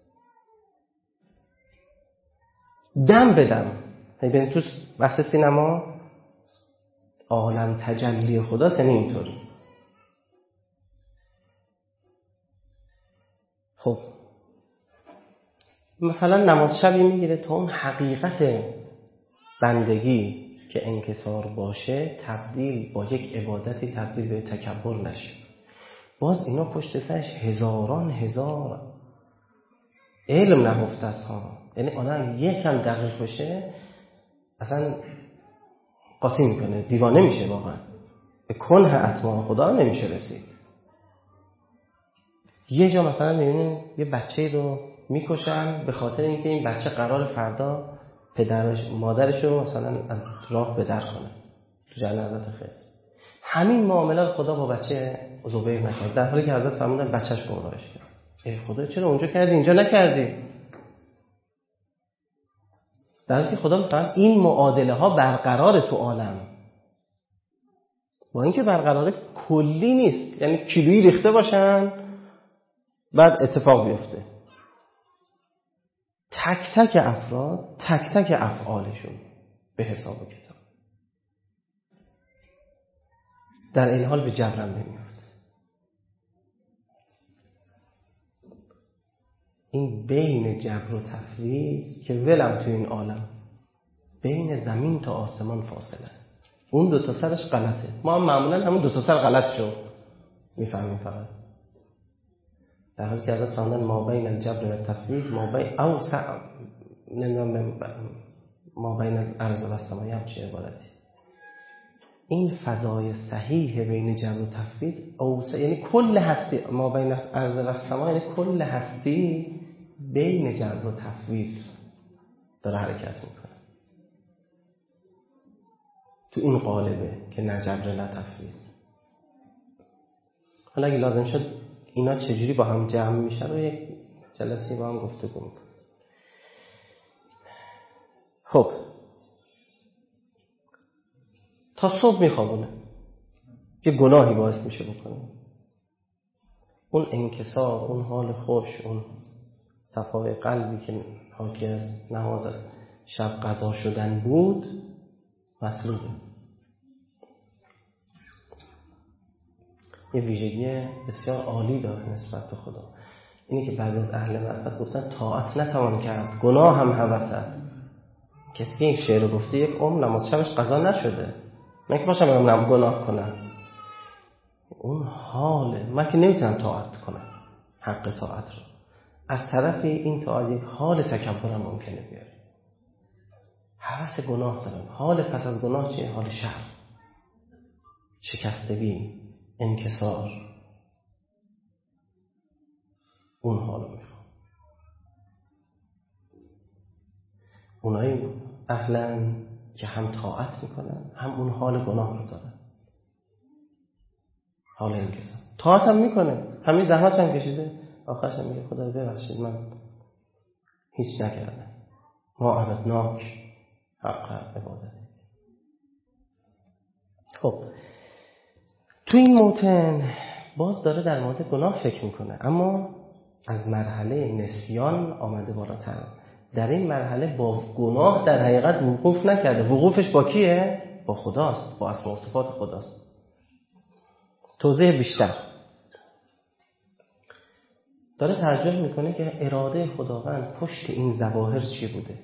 دم بدم ببین تو بحث سینما عالم تجلی خداست، یعنی اینطوری. خب مثلا نماز شبی میگیره تا اون حقیقت بندگی که انکسار باشه تبدیل با یک عبادتی تبدیل به تکبر نشه. باز اینا پشت سرش هزاران هزار علم نهفته است ها. یعنی آدم یکم دقیق بشه اصلا قاطی میکنه، دیوانه میشه، واقعا به کنه اسماء خدا نمیشه رسید. یه جا مثلا میبینین یه بچه رو میکشن به خاطر اینکه این بچه قرار فردا پدرش مادرش رو مثلا از راه به در کنه تو جنازت خیس. همین معاملات خدا با بچه زبیر نکرد، در حالی که حضرت فرمودن بچهش گمراهش کرد. ای خدا چرا اونجا کردی اینجا نکردی؟ در حالی که خدا میفهم این معادله ها برقرار تو عالم، با اینکه برقرار کلی نیست، یعنی کیلویی ریخته باشن بعد اتفاق بیفته. تک تک افراد تک تک افعالشون به حساب کتاب، در این حال به جبرم نمیفته. این بین جبر و تفویض که ولم تو این عالم بین زمین تا آسمان فاصله است. اون دو تا سرش غلطه، ما هم معمولا همون دو تا سر غلطشو میفهمیم فقط، در حالی که حضرت فرمودن ما بین الجبر و تفویض ما بین اوسع، نمیدونم ما بین الارض و السماء هم چه عبارتی. این فضای صحیح بین جبر و تفویض اوسع، یعنی کل هستی، ما بین الارض و السماء یعنی کل هستی بین جبر و تفویض داره حرکت میکنه. تو این قالبه که نه جبر نه تفویض. حالا اگه لازم شد اینا چجوری با هم جمع میشه رو یک جلسه با هم گفتگو میکنیم. خب تا صبح میخوابونه، یه گناهی باعث میشه بکنه، اون انکسار، اون حال خوش، اون صفای قلبی که حاکی از نماز شب قضا شدن بود مطلوبه. یه ویژگی بسیار عالی داره نسبت به خدا، اینه که بعضی از اهل معرفت گفتن طاعت نتوان کرد، گناه هم هوس است. کسی که این شعر رو گفته یک عمر نماز شبش قضا نشده، من که باشم من گناه کنم، اون حاله، من که نمیتونم طاعت کنم حق طاعت رو، از طرفی این طاعت یک حال تکبرم ممکنه بیاره، هوس گناه دارم. حال پس از گناه چیه؟ حال شر، شکستگی، انکسار، اون حال رو میخوام. اونایی اهلن که هم طاعت میکنن هم اون حال گناه رو دارن، حال انکسار. طاعت هم میکنه، همین زحمت هم کشیده، آخرش هم میگه خدا ببخشید من هیچ نکردم، ما عبدناک حق عبادت. خب تو این موتن باز داره در مورد گناه فکر میکنه، اما از مرحله نسیان آمده بالاتر. در این مرحله با گناه در حقیقت وقوف نکرده، وقوفش با کیه؟ با خداست، با اسماء و صفات خداست. توضیح بیشتر داره ترجمه میکنه که اراده خداوند پشت این ظواهر چی بوده،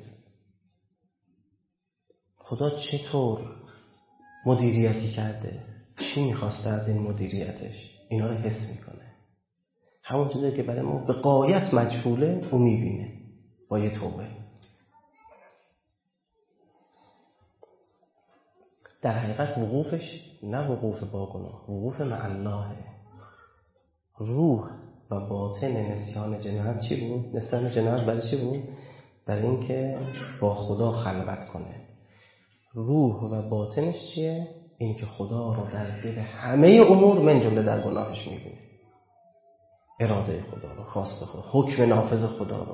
خدا چطور مدیریتی کرده، چی میخواسته از این مدیریتش، اینا رو حس میکنه. همون چیزی که برای ما به غایت مجهوله او میبینه با یه توبه. در حقیقت وقوفش نه وقوف با گناه، وقوف مع الله. روح و باطن نسیان جنایت چی بود؟ نسیان جنایت برای چی بود؟ برای اینکه با خدا خلوت کنه. روح و باطنش چیه؟ اینکه خدا رو در دل همه امور من جمله در گناهش میبینه، اراده خدا رو، خواست خدا، حکم نافذ خدا رو.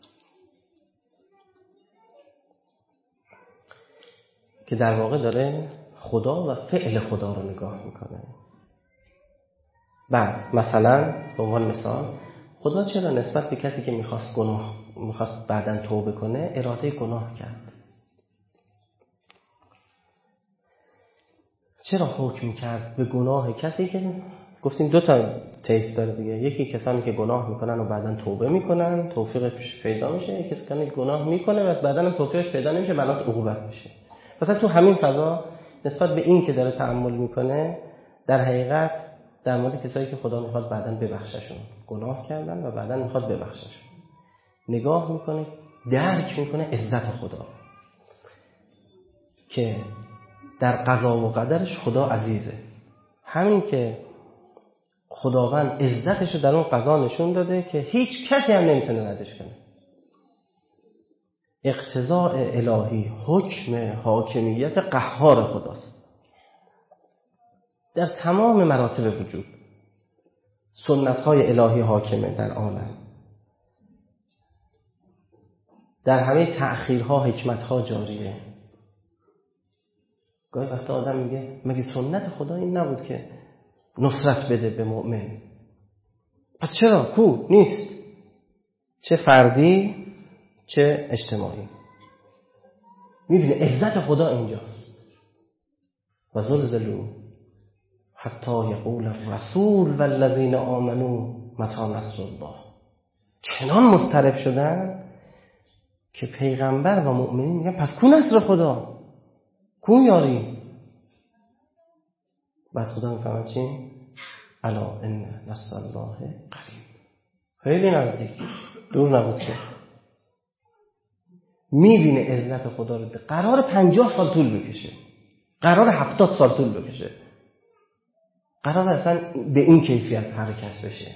که در واقع داره خدا و فعل خدا رو نگاه میکنه. بعد مثلا به عنوان مثال، خدا چرا نسبت به کسی که میخواست بعداً توبه کنه اراده گناه کرد؟ چرا حکم کرد به گناه کسی که گفتیم دو تا طیف داره دیگه، یکی کسانی که گناه میکنن و بعداً توبه میکنن توفیقش پیدا میشه، یکی کسانی که گناه میکنه و بعداً هم توفیقش پیدا نمیشه بناس عقوبت میشه. مثلا تو همین فضا نسبت به این که داره تأمل میکنه در حقیقت در مورد کسایی که خدا میخواد بعداً ببخششون، گناه کردن و بعداً میخواد ببخششون، نگاه میکنه، درک میکنه عزت خدا که در قضا و قدرش خدا عزیزه. همین که خداوند عزتشو در اون قضا نشون داده که هیچ کسی هم نمیتونه ردش کنه. اقتضاء الهی، حکم حاکمیت قهار خداست در تمام مراتب وجود. سنت‌های الهی حاکمه در عالم، در همه تأخیرها حکمت‌ها جاریه. گاهی وقتا آدم میگه مگه سنت خدا این نبود که نصرت بده به مؤمن؟ پس چرا؟ کو نیست، چه فردی چه اجتماعی. میبینه عزت خدا اینجاست. و زلزلوا حتی یقول الرسول والذین آمنوا متی نصر الله. چنان مضطرب شدن که پیغمبر و مؤمنین میگن پس کو نصر خدا، کو یاری؟ بعد خدا میفهمد چی؟ الا ان نصر الله قریب. خیلی نزدیک، دور نبود که. میبینه عزت خدا رو. قرار 50 سال طول بکشه، قرار 70 سال طول بکشه، قرار اصلا به این کیفیت حرکت بشه.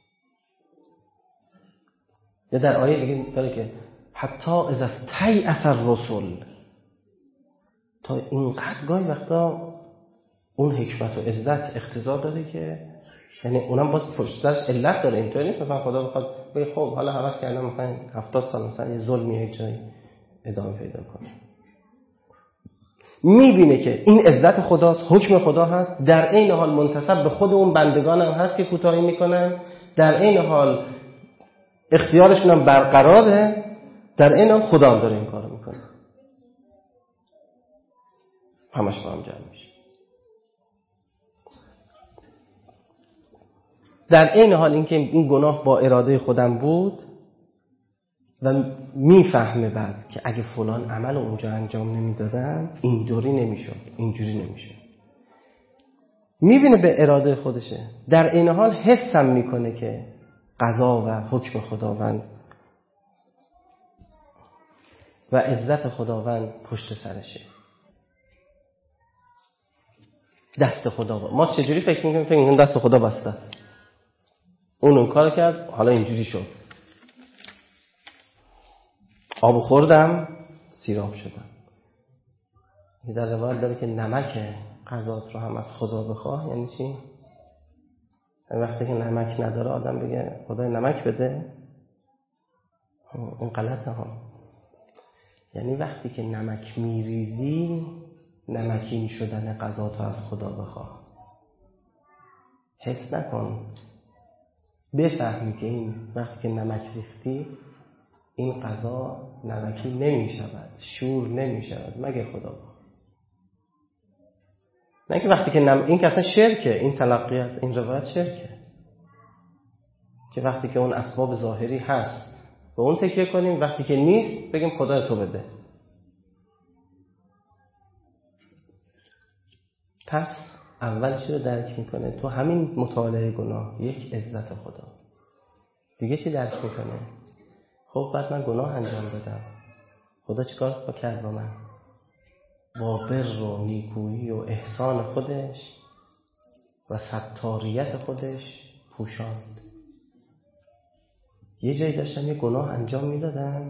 یا در آیه دیگه داره که حتی اذا استیأس الرسل، تا اینقدر گاهی وقتا اون حکمت و عزت اقتضا داره که یعنی اونم باز پشتش علت داره. اینطوری نیست مثلا خدا بخواد بگه خب حالا هوس کردم مثلا 70 سال مثلا یه ظلمی یک جایی ادامه پیدا کنه. میبینه که این عزت خداست، حکم خدا هست، در عین حال منتسب به خود اون بندگان هم هست که کوتاهی میکنن، در عین حال اختیارشون هم برقراره، در عین حال خدا هم داره این کارو میکنه. همش با هم جمع میشه. در عین حال اینکه این گناه با اراده خودم بود و میفهمه بعد که اگه فلان عمل اونجا انجام نمیدادم اینجوری نمیشد، اینجوری نمیشد. میبینه به اراده خودشه، در عین حال حسم میکنه که قضا و حکم خداوند و عزت خداوند پشت سرشه، دست خدا. ما چجوری فکر میکنیم دست خدا بسته است، اون کار کرد حالا اینجوری شد، آب خوردم سیراب شدم. در روایت داره که نمک غذات رو هم از خدا بخواه. یعنی چی؟ وقتی که نمک نداره آدم بگه خدای نمک بده، این غلطه ها. یعنی وقتی که نمک میریزی نمکین شدن غذات رو از خدا بخواه. حس نکن، بفهمی که این وقتی که نمک ریختی این غذا نمکی نمی شود، شور نمی شود مگه خدا بخواد. نه که وقتی که این که اصلا شرکه، این تلقی از این روایت شرکه که وقتی که اون اسباب ظاهری هست به اون تکیه کنیم، وقتی که نیست بگیم خدا تو بده. پس اول چی رو درک میکنه؟ تو همین مطالعه گناه یک عزت خدا. دیگه چی درک میکنه؟ خب بعد من گناه انجام دادم، خدا چیکار کرد با من؟ با بر و نیکویی و احسان خودش و ستاریت خودش پوشاند. یه جایی داشتم یه گناه انجام میدادم،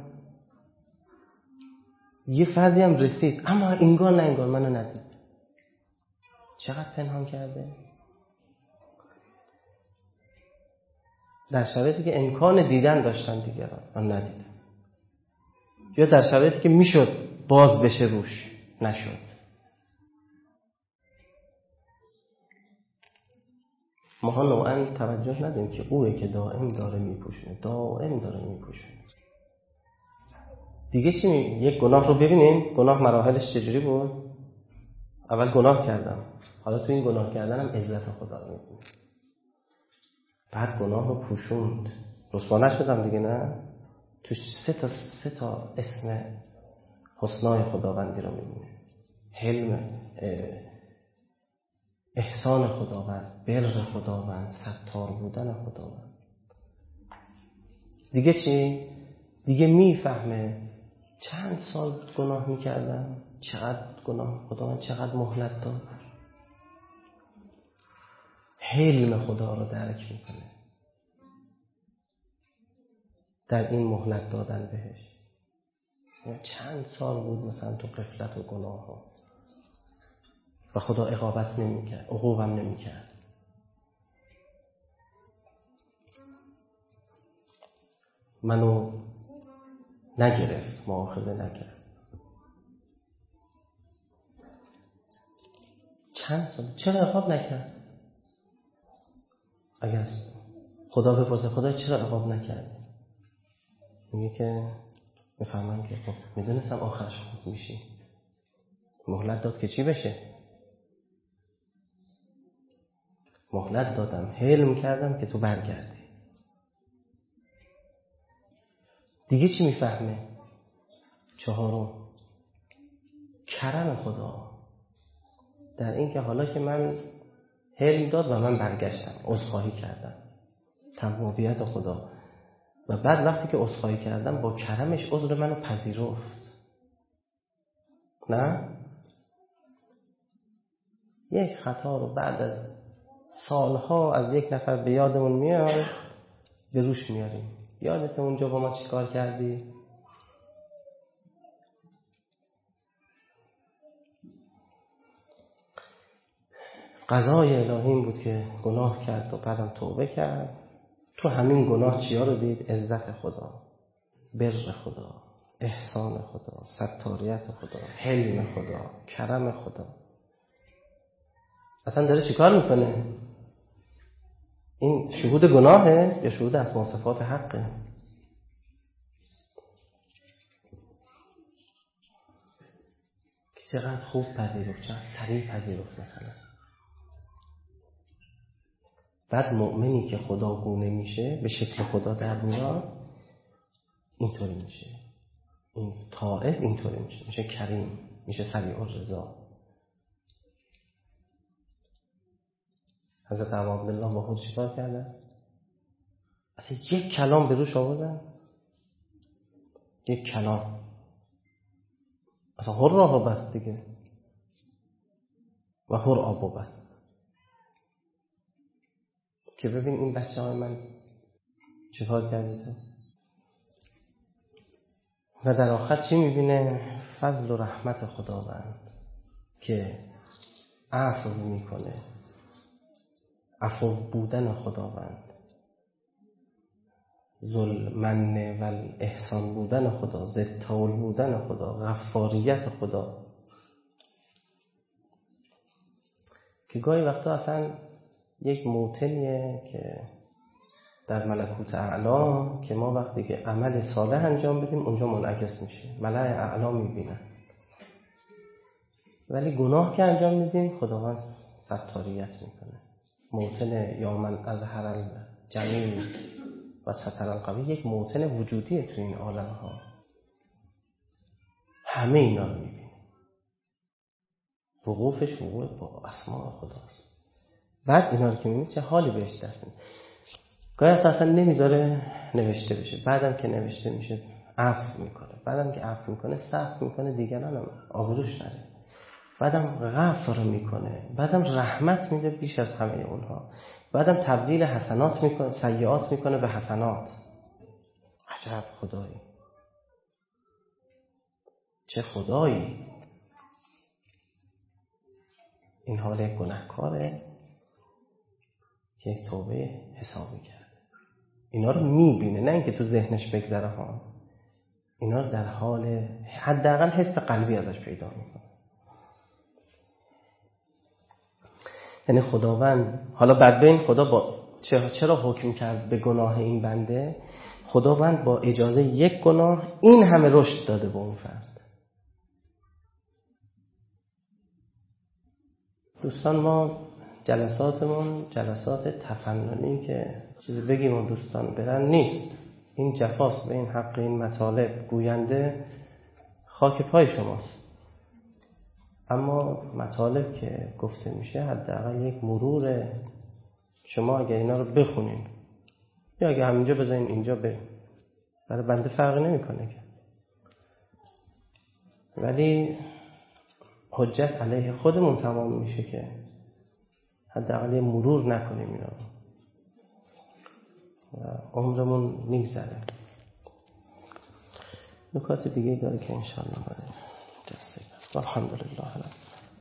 یه فردی هم رسید اما انگار نه انگار منو ندید. چقدر پنهان کرده؟ در شرایطی که امکان دیدن داشتن دیگران من ندیدم، یا در شرایطی که میشد باز بشه روش نشد. ما نوعا توجه ندیم که اوه که دائم داره میپوشونه، دائم داره میپوشونه. دیگه چی یک گناه رو ببینیم، گناه مراحلش چجوری بود؟ اول گناه کردم، حالا تو این گناه کردنم عزت خدا رو میبینیم. بعد گناه رو پوشوند، رسوا نشدم دیگه، نه؟ توش سه تا اسم حسنای خداوندی رو میبینیم: حلم، احسان خداوند، بر خداوند، ستار بودن خداوند. دیگه چی؟ دیگه میفهمه چند سال گناه میکردم، چقدر گناه، خداوند چقدر مهلت داد. حلم خدا رو درک میکنه در این مهلت دادن بهش. چند سال بود مثلا تو غفلت و گناه ها و خدا عقابت نمیکرد، عقوبم نمیکرد. منو نگرفت، مؤاخذه نکرد. چند سال چرا عقاب نکرد؟ اگر خدا بپرسه خدا چرا عقاب نکرد، میگه که میفهمم که خب میدونستم آخرش خوب میشی، مهلت داد که چی بشه. مهلت دادم، حلم کردم که تو برگردی. دیگه چی میفهمه؟ چهارم، کرم خدا در این که حالا که من حلم داد و من برگشتم، عذرخواهی کردم، توابیت خدا. و بعد وقتی که عذرخواهی کردم با کرمش عذر منو پذیرفت. نه؟ یک خطا رو بعد از سالها از یک نفر به یادمون میاد، به روش میاریم. یادت اونجا با ما چی کار کردی؟ قضای الهی این بود که گناه کرد و بعدم توبه کرد. تو همین گناه چیا رو دید؟ عزت خدا، بر خدا، احسان خدا، ستاریت خدا، حلم خدا، کرم خدا. اصلا داره چیکار میکنه؟ این شهود گناهه یا شهود اسما و صفات حقه؟ که چقدر خوب پذیرفت، چقدر سریع پذیرفت. مثلا بعد مؤمنی که خدا گونه میشه، به شکل خدا در میاد، اینطوری میشه. این طائع اینطوری میشه کریم، میشه سریع الرضا. حضرت ابو عبدالله با خود چیکار کردن؟ اصلا یک کلام به روش آوردن، یک کلام اصلا هر راه بست دیگه و هر آب بست که ببین این بچه های من چیکار کردی تو. و در آخر چی میبینه؟ فضل و رحمت خداوند که عفو میکنه، عفو بودن خداوند، ذوالمن و احسان بودن خدا، ذی طول بودن خدا، غفاریت خدا. که گاهی وقتا اصلا یک موطنیه که در ملکوت اعلا که ما وقتی که عمل صالح انجام بدیم اونجا منعکس میشه، ملأ اعلا میبینن. ولی گناه که انجام میدیم خداوند ستاریت میکنه. موطن یا من اظهر الجمیل و ستر القبیح یک موطن وجودیه تو این عالم ها. همه اینا رو میبینیم. وقوفش وقوف با اسماء خداست. بعد اینا رو که میبینید چه حالی بهش دست میده. گاهی اصلا نمیذاره نوشته بشه، بعدم که نوشته میشه عفو میکنه، بعدم که عفو میکنه صفح میکنه دیگران هم آبروش نره. بعدم غفر میکنه، بعدم رحمت میده بیش از همه اونها، بعدم تبدیل حسنات میکنه، سیئات میکنه به حسنات. عجب خدایی، چه خدایی. این حال یک گناهکاره که یک توبه حسابی کرده. اینا رو میبینه، نه اینکه تو ذهنش بگذره ها، اینا رو در حال حداقل حس قلبی ازش پیدا میکنه. یعنی خداوند حالا بدبین خدا با چرا حکم کرد به گناه این بنده؟ خداوند با اجازه یک گناه این همه رشد داده به اون فرد. دوستان ما جلساتمون جلسات تفننی که چیزی بگیم و دوستان برن نیست. این جفاست به این حق این مطالب. گوینده خاک پای شماست، اما مطالب که گفته میشه حداقل یک مرور. شما اگه اینا رو بخونین یا اگه همینجا بذارین اینجا برای بنده فرقی نمیکنه که، ولی حجت علیه خودمون تمام میشه که حداقل یه مرور نکنیم اینا و عمرمون میگذره. نکات دیگه داره که انشاءالله برای جلسه الحمدلله.